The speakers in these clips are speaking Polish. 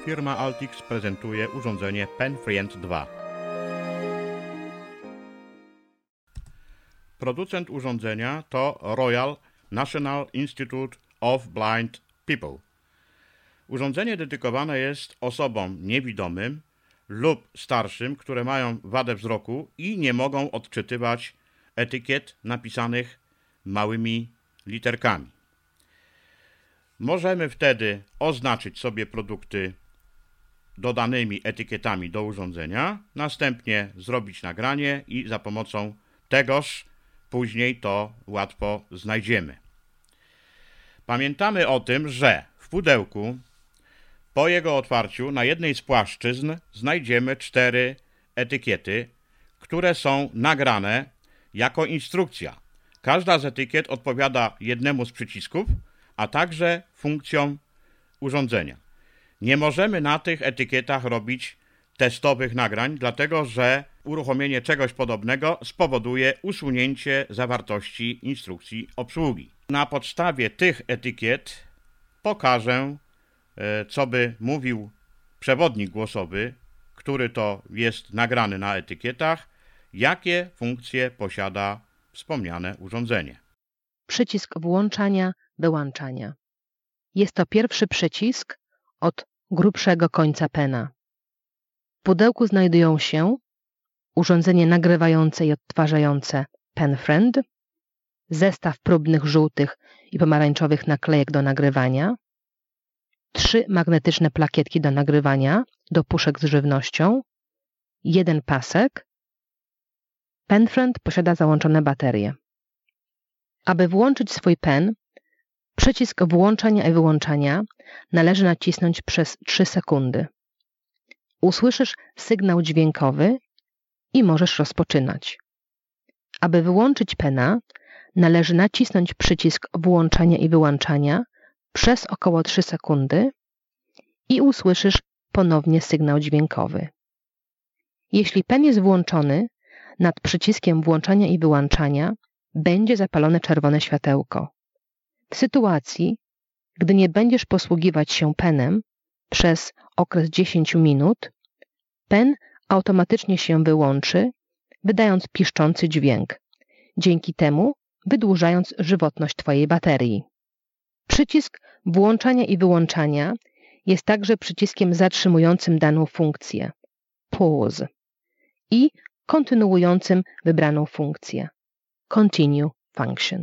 firma Altix prezentuje urządzenie PenFriend 2. Producent urządzenia to Royal National Institute of Blind People. Urządzenie dedykowane jest osobom niewidomym lub starszym, które mają wadę wzroku i nie mogą odczytywać etykiet napisanych małymi literkami. Możemy wtedy oznaczyć sobie produkty dodanymi etykietami do urządzenia, następnie zrobić nagranie i za pomocą tegoż później to łatwo znajdziemy. Pamiętamy o tym, że w pudełku po jego otwarciu na jednej z płaszczyzn znajdziemy 4 etykiety, które są nagrane jako instrukcja. Każda z etykiet odpowiada jednemu z przycisków, a także funkcjom urządzenia. Nie możemy na tych etykietach robić testowych nagrań, dlatego że uruchomienie czegoś podobnego spowoduje usunięcie zawartości instrukcji obsługi. Na podstawie tych etykiet pokażę, co by mówił przewodnik głosowy, który to jest nagrany na etykietach, jakie funkcje posiada wspomniane urządzenie. Przycisk włączania, wyłączania. Jest to pierwszy przycisk od grubszego końca pena. W pudełku znajdują się urządzenie nagrywające i odtwarzające PenFriend, zestaw próbnych żółtych i pomarańczowych naklejek do nagrywania, 3 magnetyczne plakietki do nagrywania do puszek z żywnością, 1 pasek. PenFriend posiada załączone baterie. Aby włączyć swój pen, przycisk włączania i wyłączania należy nacisnąć przez 3 sekundy. Usłyszysz sygnał dźwiękowy i możesz rozpoczynać. Aby wyłączyć pena, należy nacisnąć przycisk włączania i wyłączania przez około 3 sekundy i usłyszysz ponownie sygnał dźwiękowy. Jeśli pen jest włączony, nad przyciskiem włączania i wyłączania będzie zapalone czerwone światełko. W sytuacji, gdy nie będziesz posługiwać się penem przez okres 10 minut, pen automatycznie się wyłączy, wydając piszczący dźwięk, dzięki temu wydłużając żywotność Twojej baterii. Przycisk włączania i wyłączania jest także przyciskiem zatrzymującym daną funkcję, pause, i kontynuującym wybraną funkcję, continue function.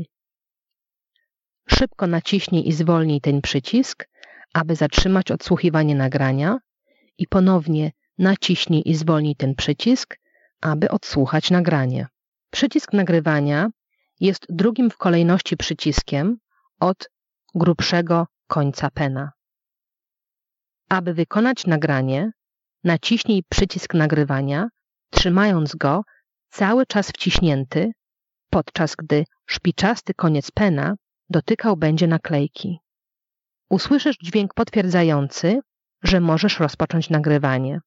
Szybko naciśnij i zwolnij ten przycisk, aby zatrzymać odsłuchiwanie nagrania i ponownie naciśnij i zwolnij ten przycisk, aby odsłuchać nagranie. Przycisk nagrywania jest drugim w kolejności przyciskiem od grubszego końca pena. Aby wykonać nagranie, naciśnij przycisk nagrywania, trzymając go cały czas wciśnięty, podczas gdy szpiczasty koniec pena dotykał będzie naklejki. Usłyszysz dźwięk potwierdzający, że możesz rozpocząć nagrywanie.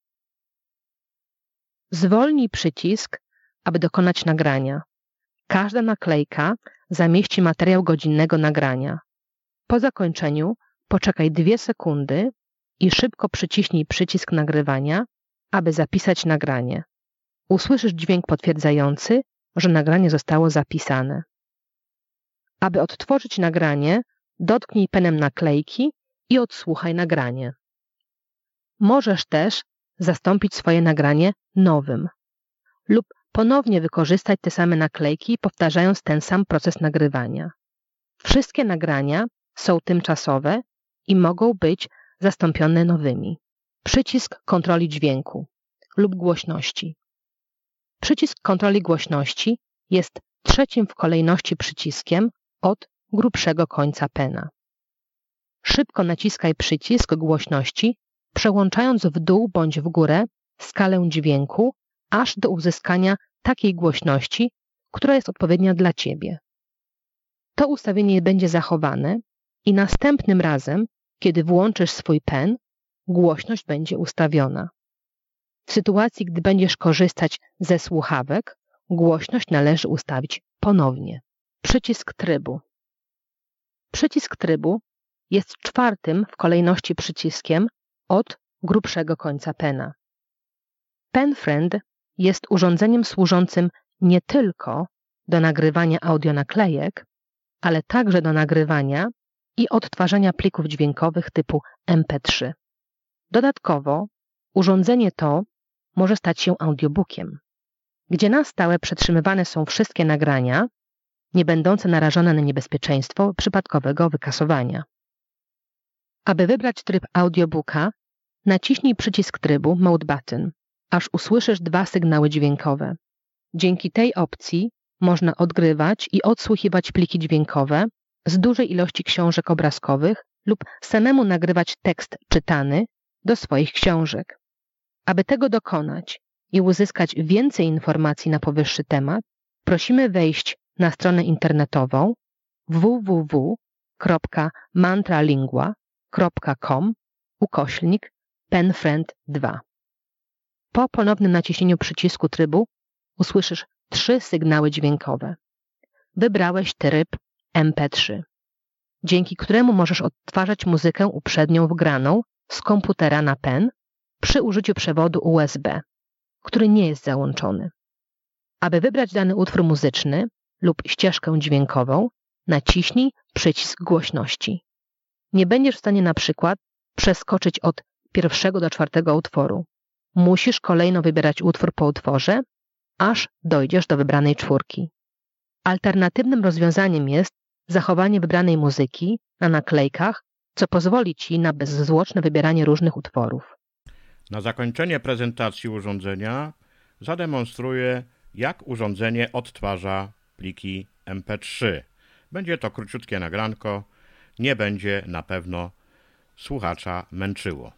Zwolnij przycisk, aby dokonać nagrania. Każda naklejka zamieści materiał godzinnego nagrania. Po zakończeniu poczekaj 2 sekundy i szybko przyciśnij przycisk nagrywania, aby zapisać nagranie. Usłyszysz dźwięk potwierdzający, że nagranie zostało zapisane. Aby odtworzyć nagranie, dotknij penem naklejki i odsłuchaj nagranie. Możesz też zastąpić swoje nagranie nowym lub ponownie wykorzystać te same naklejki, powtarzając ten sam proces nagrywania. Wszystkie nagrania są tymczasowe i mogą być zastąpione nowymi. Przycisk kontroli dźwięku lub głośności. Przycisk kontroli głośności jest trzecim w kolejności przyciskiem od grubszego końca pena. Szybko naciskaj przycisk głośności, przełączając w dół bądź w górę skalę dźwięku, aż do uzyskania takiej głośności, która jest odpowiednia dla Ciebie. To ustawienie będzie zachowane i następnym razem, kiedy włączysz swój pen, głośność będzie ustawiona. W sytuacji, gdy będziesz korzystać ze słuchawek, głośność należy ustawić ponownie. Przycisk trybu. Przycisk trybu jest czwartym w kolejności przyciskiem od grubszego końca pena. PenFriend jest urządzeniem służącym nie tylko do nagrywania audionaklejek, ale także do nagrywania i odtwarzania plików dźwiękowych typu MP3. Dodatkowo urządzenie to może stać się audiobookiem, gdzie na stałe przetrzymywane są wszystkie nagrania, nie będące narażone na niebezpieczeństwo przypadkowego wykasowania. Aby wybrać tryb audiobooka, naciśnij przycisk trybu Mode Button, aż usłyszysz 2 sygnały dźwiękowe. Dzięki tej opcji można odgrywać i odsłuchiwać pliki dźwiękowe z dużej ilości książek obrazkowych lub samemu nagrywać tekst czytany do swoich książek. Aby tego dokonać i uzyskać więcej informacji na powyższy temat, prosimy wejść na stronę internetową www.mantralingua.com/PenFriend2. Po ponownym naciśnięciu przycisku trybu usłyszysz 3 sygnały dźwiękowe. Wybrałeś tryb MP3, dzięki któremu możesz odtwarzać muzykę uprzednio wgraną z komputera na pen przy użyciu przewodu USB, który nie jest załączony. Aby wybrać dany utwór muzyczny lub ścieżkę dźwiękową, naciśnij przycisk głośności. Nie będziesz w stanie na przykład przeskoczyć od 1. do 4. utworu. Musisz kolejno wybierać utwór po utworze, aż dojdziesz do wybranej 4. Alternatywnym rozwiązaniem jest zachowanie wybranej muzyki na naklejkach, co pozwoli Ci na bezzwłoczne wybieranie różnych utworów. Na zakończenie prezentacji urządzenia zademonstruję, jak urządzenie odtwarza pliki MP3. Będzie to króciutkie nagranko, nie będzie na pewno słuchacza męczyło.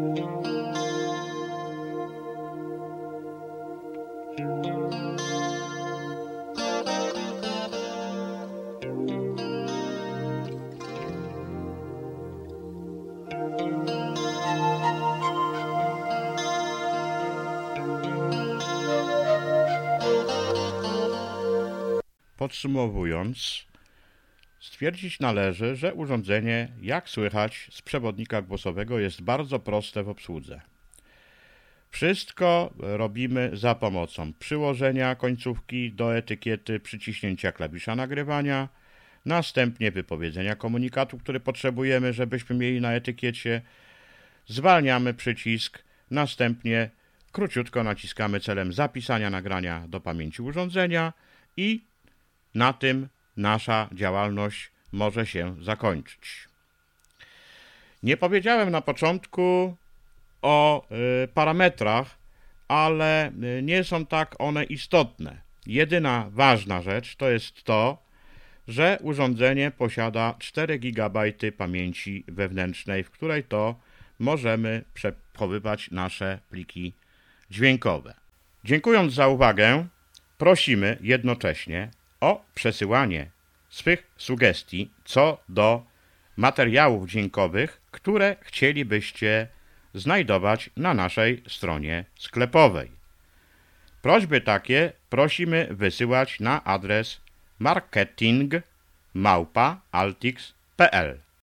Podsumowując, stwierdzić należy, że urządzenie, jak słychać z przewodnika głosowego, jest bardzo proste w obsłudze. Wszystko robimy za pomocą przyłożenia końcówki do etykiety, przyciśnięcia klawisza nagrywania, następnie wypowiedzenia komunikatu, który potrzebujemy, żebyśmy mieli na etykiecie, zwalniamy przycisk, następnie króciutko naciskamy celem zapisania nagrania do pamięci urządzenia i na tym nasza działalność może się zakończyć. Nie powiedziałem na początku o parametrach, ale nie są tak one istotne. Jedyna ważna rzecz to jest to, że urządzenie posiada 4 GB pamięci wewnętrznej, w której to możemy przechowywać nasze pliki dźwiękowe. Dziękując za uwagę, prosimy jednocześnie o przesyłanie swych sugestii co do materiałów dźwiękowych, które chcielibyście znajdować na naszej stronie sklepowej. Prośby takie prosimy wysyłać na adres marketing@altix.pl.